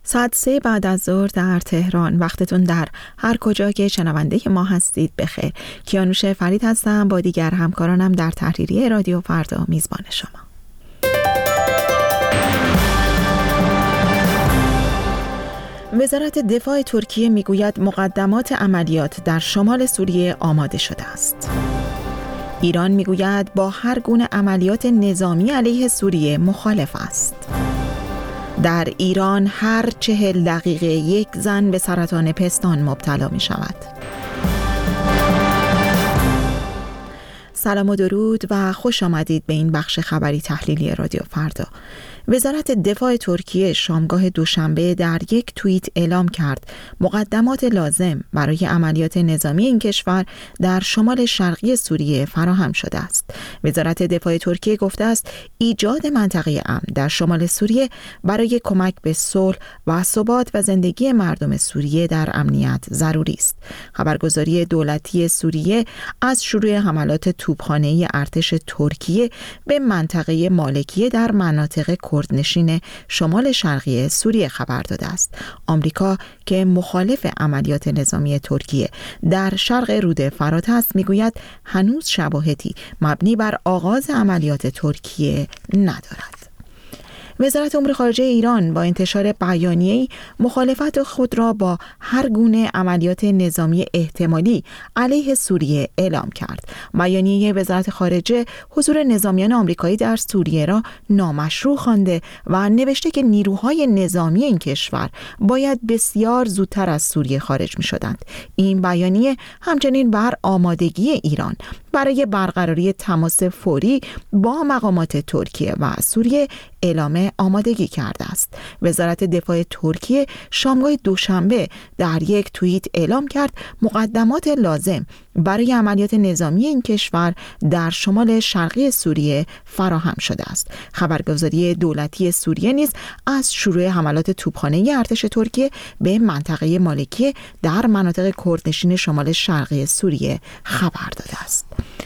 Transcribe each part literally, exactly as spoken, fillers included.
ساعت سه بعد از ظهر در تهران. وقتتون در هر کجا که شنونده ما هستید بخیر. کیانوش فرید هستم با دیگر همکارانم در تحریریه رادیو فردا میزبان شما. وزارت دفاع ترکیه میگوید مقدمات عملیات در شمال سوریه آماده شده است. ایران میگوید با هر گونه عملیات نظامی علیه سوریه مخالف است. در ایران هر چهل دقیقه یک زن به سرطان پستان مبتلا می شود. سلام و درود و خوش آمدید به این بخش خبری تحلیلی رادیو فردا. وزارت دفاع ترکیه شامگاه دوشنبه در یک توییت اعلام کرد مقدمات لازم برای عملیات نظامی این کشور در شمال شرقی سوریه فراهم شده است. وزارت دفاع ترکیه گفته است ایجاد منطقه امن در شمال سوریه برای کمک به صلح و ثبات و زندگی مردم سوریه در امنیت ضروری است. خبرگزاری دولتی سوریه از شروع حملات توپخانه‌ای ارتش ترکیه به منطقه مالکیه در مناطق کردنشین شمال شرقی سوریه خبر داده است. آمریکا که مخالف عملیات نظامی ترکیه در شرق رود فرات است میگوید هنوز شواهدی مبنی بر آغاز عملیات ترکیه ندارد. وزارت امور خارجه ایران با انتشار بیانیه‌ای مخالفت خود را با هر گونه عملیات نظامی احتمالی علیه سوریه اعلام کرد. بیانیه وزارت خارجه حضور نظامیان آمریکایی در سوریه را نامشروع خوانده و نوشته که نیروهای نظامی این کشور باید بسیار زودتر از سوریه خارج می‌شدند. این بیانیه همچنین بر آمادگی ایران برای برقراری تماس فوری با مقامات ترکیه و سوریه اعلام آمادگی کرده است. وزارت دفاع ترکیه شامگاه دوشنبه در یک توییت اعلام کرد مقدمات لازم برای عملیات نظامی این کشور در شمال شرقی سوریه فراهم شده است. خبرگزاری دولتی سوریه نیز از شروع حملات توپخانه‌ای ارتش ترکیه به منطقه مالکیه در مناطق کردنشین شمال شرقی سوریه خبر داده است.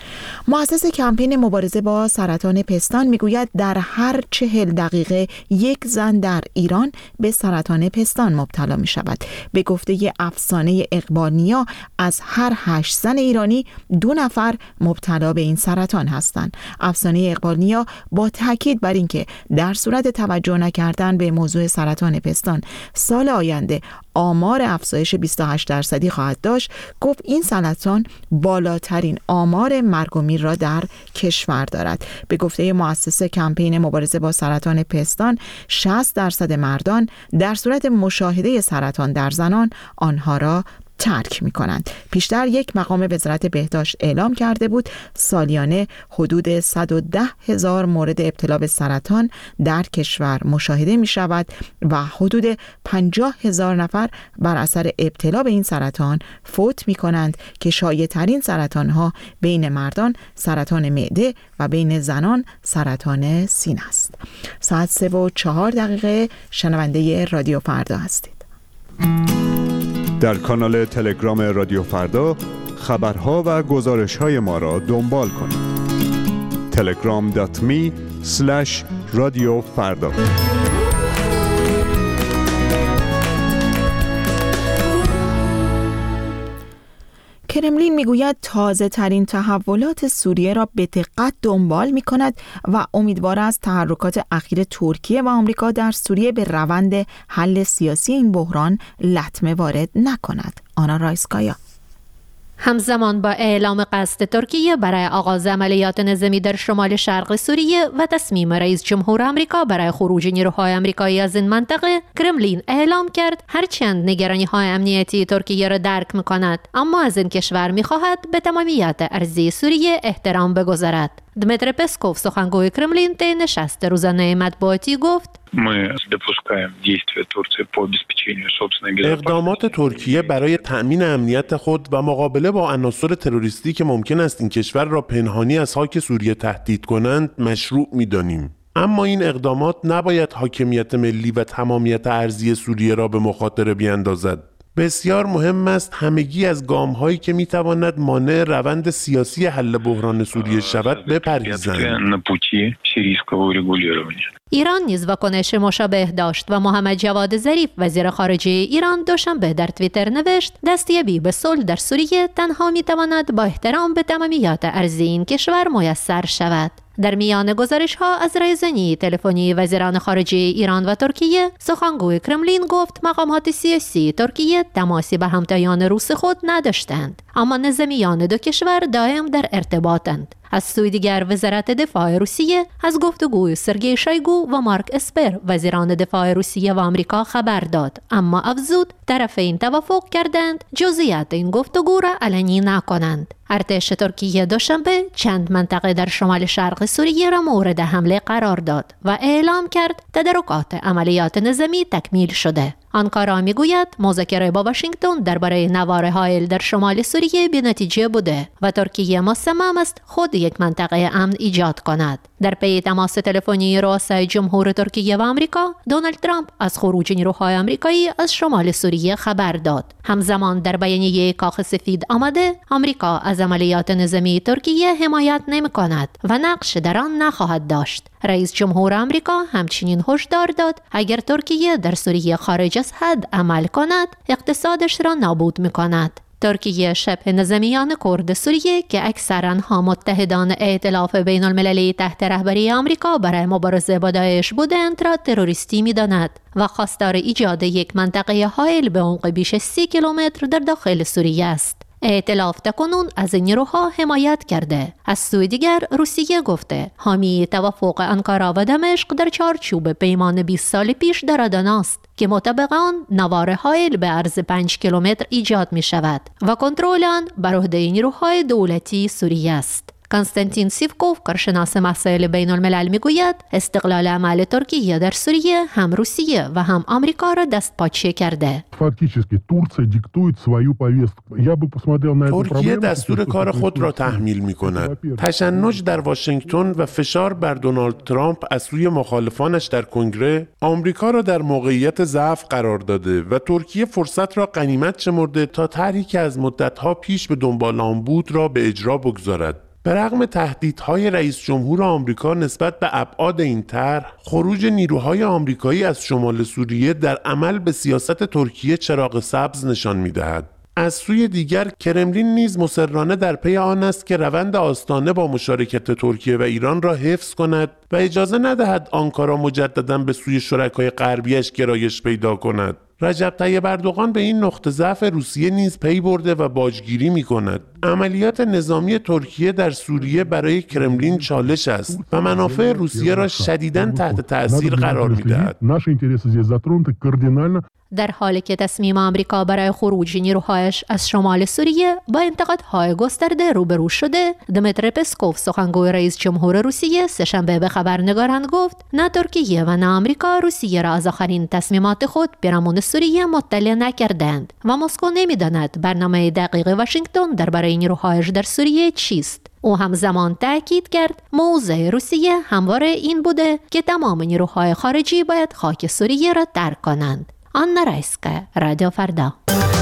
مؤسس کمپین مبارزه با سرطان پستان میگوید در هر چهل دقیقه یک زن در ایران به سرطان پستان مبتلا می شود. به گفته افسانه اقبال نیا از هر هشت زن ایرانی دو نفر مبتلا به این سرطان هستند. افسانه اقبال نیا با تاکید بر اینکه در صورت توجه نکردن به موضوع سرطان پستان سال آینده آمار افزایش بیست و هشت درصدی خواهد داشت، گفت این سرطان بالاترین آمار مرگ و میر را در کشور دارد. به گفته مؤسس کمپین مبارزه با سرطان پستان شصت درصد مردان در صورت مشاهده سرطان در زنان آنها را ترک می کنند. پیشتر یک مقام وزارت بهداشت اعلام کرده بود سالیانه حدود صد و ده هزار مورد ابتلا به سرطان در کشور مشاهده می شود و حدود پنجاه هزار نفر بر اثر ابتلا به این سرطان فوت می کنند که شایع ترین سرطان ها بین مردان سرطان معده و بین زنان سرطان سینه است. ساعت سه و چهار دقیقه شنونده رادیو فردا هستید. در کانال تلگرام رادیو فردا خبرها و گزارش‌های ما را دنبال کنید. تلگرام دات می اسلش رادیو فردا. کرملین میگوید تازه ترین تحولات سوریه را به دقت دنبال می کند و امیدوار است تحرکات اخیر ترکیه و آمریکا در سوریه به روند حل سیاسی این بحران لطمه وارد نکند. آنا رایسکایا. همزمان با اعلام قصد ترکیه برای آغاز عملیات نظامی در شمال شرق سوریه و تصمیم رئیس جمهور آمریکا برای خروج نیروهای آمریکایی از این منطقه، کرملین اعلام کرد هرچند نگرانی‌های امنیتی ترکیه را درک می‌کند، اما از این کشور می‌خواهد به تمامیت ارضی سوریه احترام بگذارد. دمیتری پسکوف سخنگوی کرملین طی نشست روزانه مطبوعاتی گفت اقدامات ترکیه برای تأمین امنیت خود و مقابله با عناصر تروریستی که ممکن است این کشور را پنهانی از خاک سوریه تهدید کنند مشروع می‌دانیم. اما این اقدامات نباید حاکمیت ملی و تمامیت ارضی سوریه را به مخاطره بیاندازد. بسیار مهم است همگی از گام‌هایی که می‌تواند مانع روند سیاسی حل بحران سوریه شود بپرهیزند. ایران نیز واکنش مشابه داشت و محمد جواد ظریف وزیر خارجه ایران دوشنبه در توییتر نوشت دستیابی به صلح در سوریه تنها می‌تواند با احترام به تمامیات ارضی این کشور میسر شود. در میان گزارش‌ها از رایزنی تلفنی وزیران خارجه ایران و ترکیه، سخنگوی کرملین گفت مقامات سیاسی ترکیه تماسی به همتایان روس خود نداشتند، اما نظامیان دو کشور دائم در ارتباطند. از سوی دیگر وزارت دفاع روسیه از گفتگوی سرگئی شایگو و مارک اسپر وزیران دفاع روسیه و آمریکا خبر داد، اما افزود طرفین توافق کردند جزئیات این گفتگو را علنی نکنند. ارتش ترکیه دوشنبه چند منطقه در شمال شرق سوریه را مورد حمله قرار داد و اعلام کرد تدارکات عملیات نظامی تکمیل شده. آنکارا میگوید مذاکره با واشنگتن درباره نوار حائل در شمال سوریه بی‌نتیجه بوده و ترکیه مصمم است خود یک منطقه امن ایجاد کند. در پی تماس تلفنی رؤسای جمهور ترکیه و آمریکا، دونالد ترامپ از خروج نیروهای آمریکایی از شمال سوریه خبر داد. همزمان در بیانیه کاخ سفید آمده آمریکا از عملیات نظامی ترکیه حمایت نمی‌کند و نقش در آن نخواهد داشت. رئیس جمهور آمریکا همچنین هشدار داد اگر ترکیه در سوریه خارج از حد عمل کند اقتصادش را نابود می‌کند. ترکیه شبه نظامیان کرد سوریه که اکثر آنها متحدان ائتلاف بین المللی تحت رهبری آمریکا برای مبارزه با داعش بودند را تروریستی می‌داند و خواستار ایجاد یک منطقه حائل به عمق بیش از سی کیلومتر در داخل سوریه است. ائتلاف تکنون از این نیروها حمایت کرده. از سوی دیگر روسیه گفته حامی توافق آنکارا و دمشق در چارچوب پیمان بیست سال پیش در آدن است که مطابق آن نوار حائل به عرض پنج کیلومتر ایجاد می شود و کنترل آن بر عهده نیروهای دولتی سوریه است. کنستانتین سیفکوف کارشناس مسائل بین الملل میگوید استقلال عمل ترکیه در سوریه هم روسیه و هم آمریکا را دست پاچه کرده. ترکیه دستور کار خود را تحمیل می کند. تشنج در واشنگتن و فشار بر دونالد ترامپ از سوی مخالفانش در کنگره آمریکا را در موقعیت ضعف قرار داده و ترکیه فرصت را غنیمت شمرده تا طرحی که از مدت‌ها پیش به دنبال آن بود را به اجرا بگذارد. به رغم تهدیدهای رئیس جمهور آمریکا نسبت به ابعاد این طرح، خروج نیروهای آمریکایی از شمال سوریه در عمل به سیاست ترکیه چراغ سبز نشان می‌دهد. از سوی دیگر کرملین نیز مصرانه در پی آن است که روند آستانه با مشارکت ترکیه و ایران را حفظ کند و اجازه ندهد آنکارا مجدداً به سوی شرکای غربیش گرایش پیدا کند. رجب طیب اردوغان به این نقطه ضعف روسیه نیز پی برده و باجگیری می کند. عملیات نظامی ترکیه در سوریه برای کرملین چالش است و منافع روسیه را شدیداً تحت تأثیر قرار می دهد. در حالی که تصمیم آمریکا برای خروج نیروهایش از شمال سوریه با انتقادهای گسترده روبرو شده، دمیتر پسکوف سخنگوی رئیس جمهور روسیه سه‌شنبه به خبرنگاران گفت نه ترکیه و نه آمریکا روسیه را از آخرین تصمیمات خود پیرامون سوریه مطلع نکردند و مسکو نمی‌داند برنامه دقیق واشنگتن درباره نیروهایش در سوریه چیست. او همزمان تأکید کرد موضع روسیه همواره این بوده که تمام نیروهای خارجی باید خاک سوریه را ترک کنند. آنا رایسکا، رادیو فردا.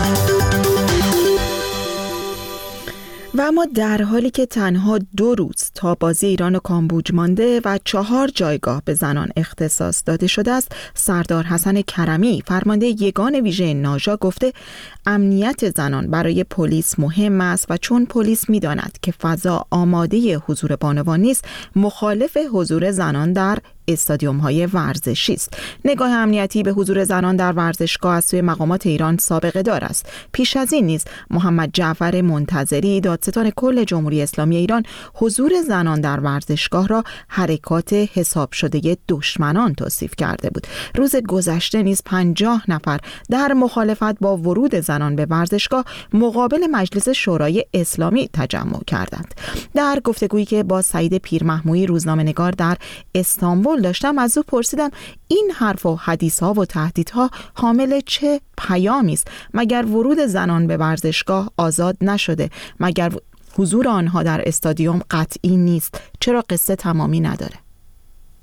و اما در حالی که تنها دو روز تا بازی ایران و کامبوج مانده و چهار جایگاه به زنان اختصاص داده شده است، سردار حسن کرمی فرمانده یگان ویژه ناژا گفته امنیت زنان برای پلیس مهم است و چون پلیس می‌داند که فضا آماده حضور بانوان نیست، مخالف حضور زنان در استادیوم های ورزشی است. نگاه امنیتی به حضور زنان در ورزشگاه از سوی مقامات ایران سابقه دار است. پیش از این نیز محمد جعفر منتظری دادستان کل جمهوری اسلامی ایران حضور زنان در ورزشگاه را حرکات حساب شده دشمنان توصیف کرده بود. روز گذشته نیز پنجاه نفر در مخالفت با ورود زنان به ورزشگاه مقابل مجلس شورای اسلامی تجمع کردند. در گفتگویی که با سعید پیرمحمویی روزنامه‌نگار در استانبول داشتم از او پرسیدم این حرف و حدیث ها و تهدیدها حامل چه پیامی است؟ مگر ورود زنان به ورزشگاه آزاد نشده؟ مگر حضور آنها در استادیوم قطعی نیست؟ چرا قصه تمامی نداره؟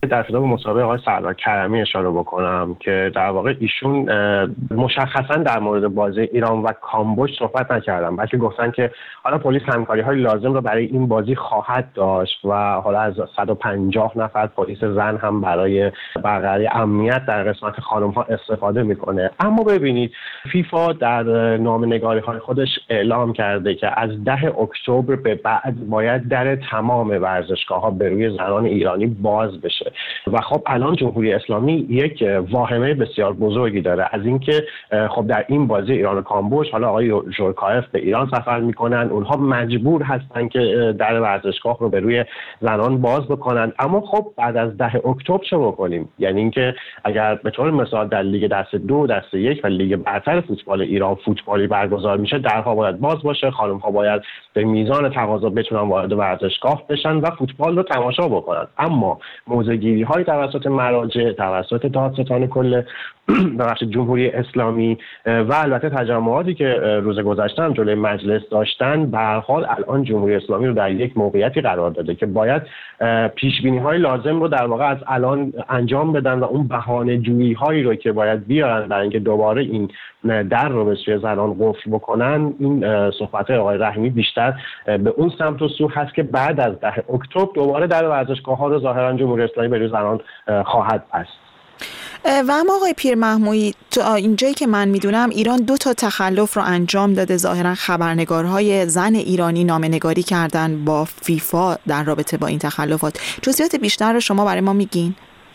در ابتدا به مسابقه آقای سردار کرمی اشاره بکنم که در واقع ایشون مشخصا در مورد بازی ایران و کامبوج صحبت نکردن، بلکه گفتن که حالا پلیس همکاری‌های لازم رو برای این بازی خواهد داشت و حالا از صد و پنجاه نفر پلیس زن هم برای برقراری امنیت در قسمت خانم‌ها استفاده میکنه. اما ببینید فیفا در نامه‌نگاری‌های خودش اعلام کرده که از ده اکتبر به بعد باید در تمام ورزشگاه‌ها به روی زنان ایرانی باز بشه و خب الان جمهوری اسلامی یک واهمه بسیار بزرگی داره از اینکه خب در این بازی ایران و کامبوج حالا آقای ژورکایف به ایران سفر میکنن، اونها مجبور هستن که در ورزشگاه رو به روی زنان باز بکنن. اما خب بعد از ده اکتبر چه بکنیم؟ یعنی اینکه اگر به طور مثال در لیگ دست دو، دست یک و لیگ برتر فوتبال ایران فوتبالی برگزار میشه، درها باید باز باشه، خانم‌ها باید به میزان تقاضا بتونن وارد ورزشگاه بشن و فوتبال رو تماشا بکنن. اما موضع‌گیری‌های توسط مراجع، توسط دادستان کل بخش جمهوری اسلامی و البته تجمعاتی که روز گذشته هم جلوی مجلس داشتن، به هر حال الان جمهوری اسلامی رو در یک موقعیتی قرار داده که باید پیش‌بینی‌های لازم رو در واقع از الان انجام بدن و اون بهانه‌جویی‌هایی رو که باید بیارن برای اینکه دوباره این در رو به سوی زنان قفل بکنن، این صحبت‌های آقای رحیمی بیشتر به اون سمت و سو هست که بعد از ده اکتبر دوباره در ورزشگاه‌ها رو ظاهراً جمهوری اسلامی به روی زنان خواهد بست. و اما آقای پیرمحمودی، تا اینجایی که من میدونم ایران دو تا تخلف رو انجام داده. ظاهرا خبرنگارهای زن ایرانی نامه‌نگاری کردن با فیفا در رابطه با این تخلفات. جزئیات بیشتر رو شما برای ما میگین؟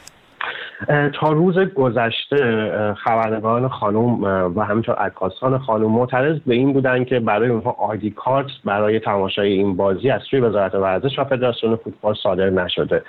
تا روز گذشته خبرنگاران خانم و همینطور عکاسان خانم معترض به این بودن که برای اونها آیدی کارت برای تماشای این بازی از سوی وزارت ورزش و فدراسیون فوتبال صادر نشده.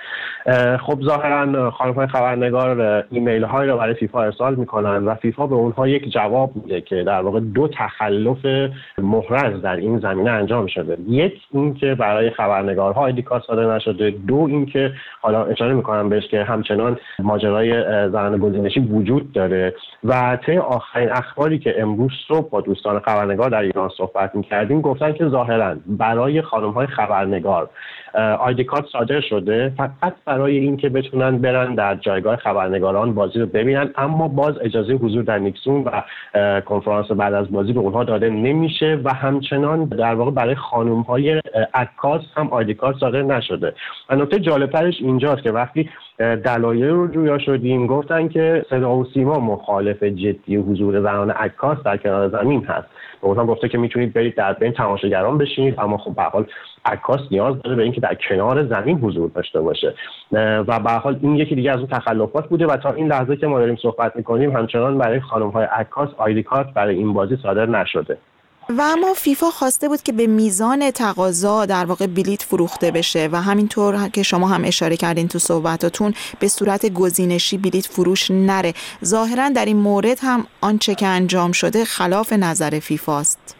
خب ظاهرا خانم‌های خبرنگار ایمیل های رو برای فیفا ارسال میکنن و فیفا به اونها یک جواب میده که در واقع دو تخلف محرز در این زمینه انجام شده. یک این که برای خبرنگارها آیدی کارت صادر نشده، دو این که حالا اشاره میکنم بهش که همچنان ماجرای زنان گزینشی وجود داره. و طی آخرین اخباری که امروز صبح با دوستان خبرنگار در ایران صحبت می‌کردیم گفتن که ظاهراً برای خانم‌های خبرنگار آیدی کارت صادر شده، فقط برای اینکه بتونن برن در جایگاه خبرنگاران بازی رو ببینن، اما باز اجازه حضور در نیکسون و کنفرانس بعد از بازی به اونها داده نمیشه و همچنان در واقع برای خانم‌های عکاس هم آیدی کارت صادر نشده. و نکته جالب‌ترش اینجاست که وقتی دلایل رو جویا شدیم گفتن که صدا و سیما مخالف جدی حضور زنان عکاس در کنار زمین هست. به اونها گفته که میتونید برید در بین تماشاگران بشینید، اما خب به هر حال عکاس نیاز داره به اینکه در کنار زمین حضور داشته باشه و به هر حال این یکی دیگه از اون تخلفات بوده و تا این لحظه که ما داریم صحبت میکنیم همچنان برای خانم‌های عکاس آیدی کارت برای این بازی صادر نشده. و اما فیفا خواسته بود که به میزان تقاضا در واقع بلیت فروخته بشه و همینطور که شما هم اشاره کردین تو صحبتاتون به صورت گزینشی بلیت فروش نره. ظاهرا در این مورد هم آنچه که انجام شده خلاف نظر فیفاست.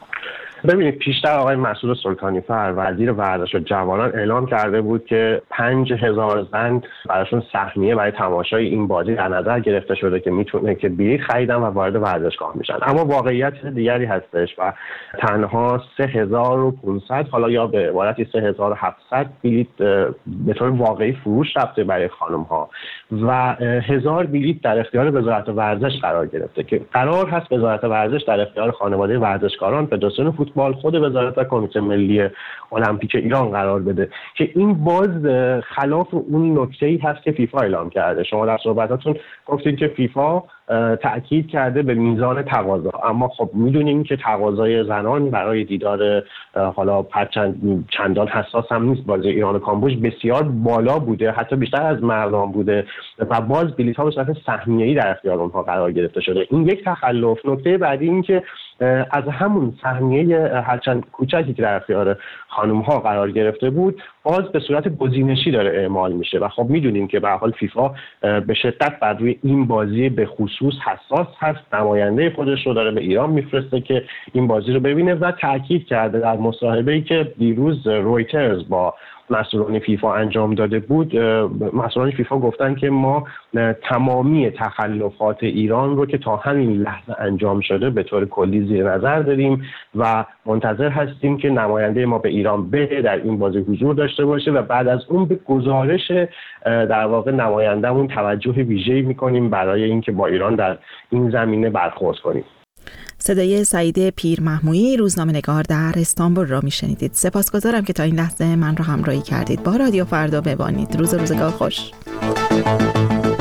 ببینید پیشتر آقای مسعود سلطانی‌فر وزیر ورزش و جوانان اعلام کرده بود که پنج هزار زن براشون سهمیه برای تماشای این بازی در نظر گرفته شده که میتونه که بلیط خریدن و وارد ورزشگاه میشن. اما واقعیت دیگری هستش و تنها سه هزار و پانصد حالا یا به عبارتی سه هزار و هفتصد بلیط به طور واقعی فروش رفته برای خانم ها و هزار بلیط در اختیار وزارت ورزش قرار گرفته که قرار هست وزارت ورزش در اختیار خانواده ورزشکاران فدراسیون فوتبال، خود وزارت و کمیته ملی المپیک ایران قرار بده که این باز خلاف اون نکته‌ای هست که فیفا اعلام کرده. شما در صحبتاتون گفتید که فیفا تأکید کرده به میزان تقاضا، اما خب میدونیم که تقاضای زنان برای دیدار حالا چند چندان حساس هم نیست. بازی ایران و کامبوج بسیار بالا بوده، حتی بیشتر از مردان بوده و باز بلیط‌ها به صورت سهمیه‌ای در اختیار اونها قرار گرفته شده. این یک تخلف. نکته بعدی این که از همون سهمیه هرچند کوچکی که در اختیار خانم‌ها قرار گرفته بود باز به صورت گزینشی داره اعمال میشه و خب میدونیم که به هر حال فیفا به شدت بر روی این بازی به خصوص حساس هست. نماینده خودش رو داره به ایران میفرسته که این بازی رو ببینه و تاکید کرده در مصاحبه‌ای که دیروز رویترز با مسئولان فیفا انجام داده بود، مسئولان فیفا گفتن که ما تمامی تخلفات ایران رو که تا همین لحظه انجام شده به طور کلی زیر نظر داریم و منتظر هستیم که نماینده ما به ایران بره، در این بازی حضور داشته باشه و بعد از اون به گزارش در واقع نمایندهمون توجه ویژه‌ای می‌کنیم برای اینکه با ایران در این زمینه برخورد کنیم. صدای سعید پیرمحمودی، روزنامه‌نگار در استانبول را میشنیدید. سپاسگزارم که تا این لحظه من را همراهی کردید. با رادیو فردا بمانید. روز روزگار خوش.